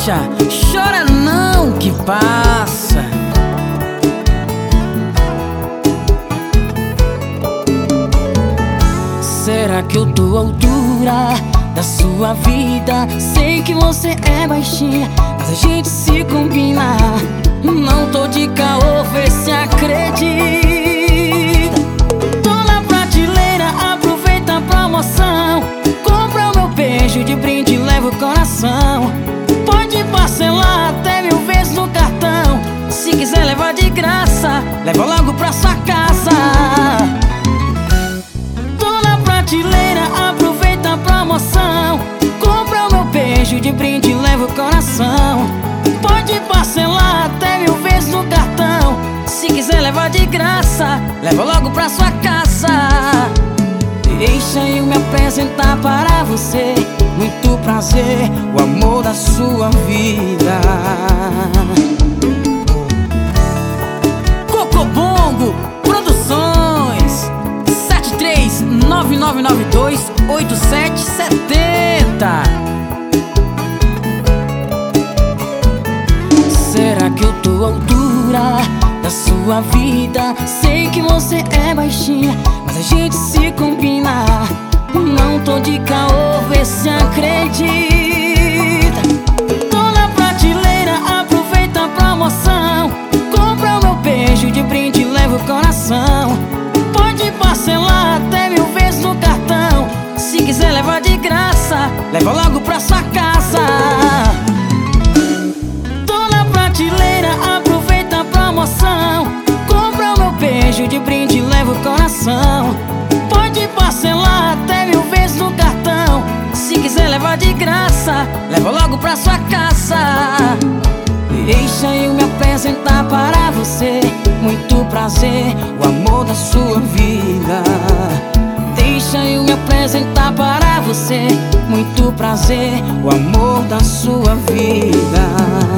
Relaxa, chora não que passa. Será que eu tô à altura da sua vida? Sei que você é baixinha, mas a gente se combina. Não tô de caô, vê se acredita. Tô na prateleira, aproveita a promoção. Compra o meu beijo de brinde, leva o coração. Pode parcelar até 1000 vezes no cartão. Se quiser levar de graça, leva logo pra sua casa. Aproveita a promoção. Compra o meu beijo de brinde, leva o coração. Pode parcelar até 1000 vezes no cartão. Se quiser levar de graça, leva logo pra sua casa. Deixa eu me apresentar para você. Muito prazer, o amor da sua vida. Cocobongo Produções, 7399928770. Será que eu tô à altura da sua vida? Sei que você é baixinha, mas a gente se combina. Não tô de caô, vê se acredita. Tô na prateleira, aproveita a promoção. Compra o meu beijo de brinde, leva o coração. Pode parcelar até 1000 vezes no cartão. Se quiser levar de graça, leva logo pra sua casa. Tô na prateleira, aproveita a promoção. Compra o meu beijo de brinde, leva o coração. Pode parcelar até 1000 vezes no cartão. Se quiser levar de graça, leva logo pra sua casa. Deixa eu me apresentar para você. Muito prazer, o amor da sua vida. Deixa eu me apresentar para você. Muito prazer, o amor da sua vida.